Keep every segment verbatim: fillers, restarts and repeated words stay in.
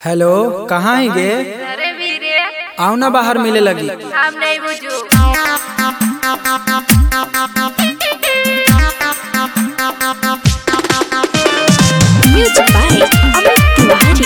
Hello, कहाँ है गे? अरे वीरे, आओ ना बाहर मिले लगी। हम नहीं बुझू। Music by Amit Tiwari।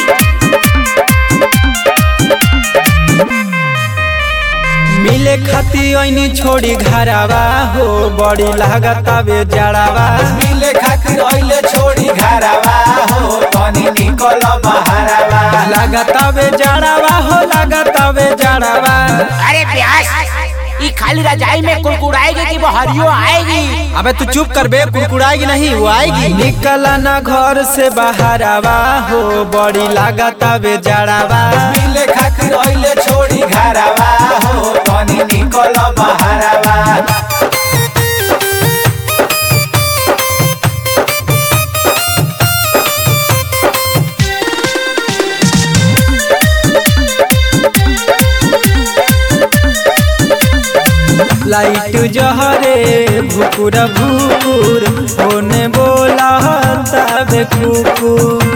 मिले खाती ओइनी छोड़ी घरावा हो, बड़ी लागत आवे जड़ावा। मिले खातिर ओइले छोड़ी घरावा हो, तनी निकल बहरावा। लागत आवे जड़ावा हो, लागत आवे जड़ावा। अरे प्यास, ये खाली रजाई में कुड़कुड़ाएगी कि बहरियो आएगी? अबे तू चुप कर बे, कुड़कुड़ाएगी नहीं, वो आएगी। निकला ना घर से बहरावा हो, बड़ी लागत आवे जड़ावा। मिले खातिर ओइले छोड़ी घरावा हो, तनी निकल बहरावा। लाइट जहरे भुकुर भुकुर होने बोला तबे कुकुर।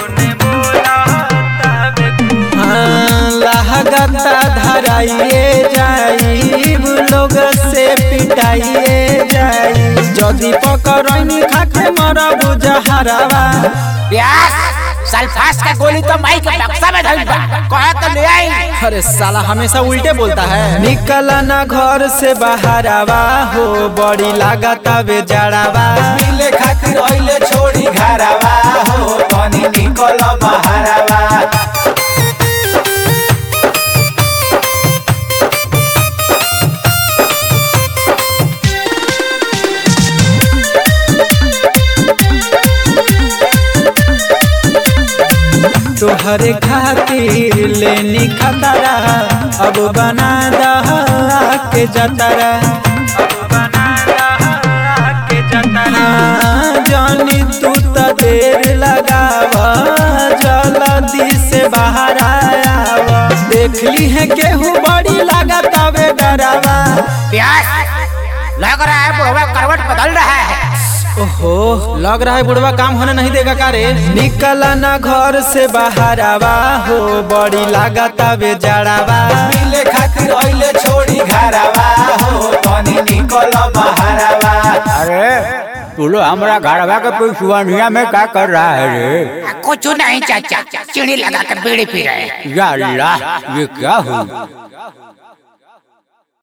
हाँ, लागता धराइए जाई, लोग से पिटाइए जाई। जदी पकड़नी खाके मरा बुझा हरावा। प्यास, सल्फास का गोली तो माई के बक्सा में धइल बा, कहा तो ले आई। अरे साला हमेशा उल्टे बोलता है। निकला ना घर से बहरावा हो, बड़ी लागत आवे जड़ावा। मिले खातिर ओइले छोड़ी घरावा हो, तनी निकल बहरावा। तोहरे खातिर लेनी खतरा, अब बना दहा के जतरा। हाँ, जानी तू तो देर लगावा, जल्दी से बाहर आवा। देख ली है केहू बड़ी लागत आवे डरावा। प्यास, लग रहा है बुढ़वा करवट बदल रहा है। ओहो, लग रहा है बुढ़वा काम होने नहीं देगा का रे। निकला ना घर से बाहर आवा हो, बड़ी लागत आवे जड़ावा। मिले खातिर ओइले छोड़ी घरावा हो, तनी निकल बहरावा। अरे तू लोग हमारा घरवा के पिछुआनिया में क्या कर रहा है रे? कुछ नहीं चाचा, चिड़ी लगा कर बीड़ी पी रहे हैं। या अल्लाह, ये क्या हुआ?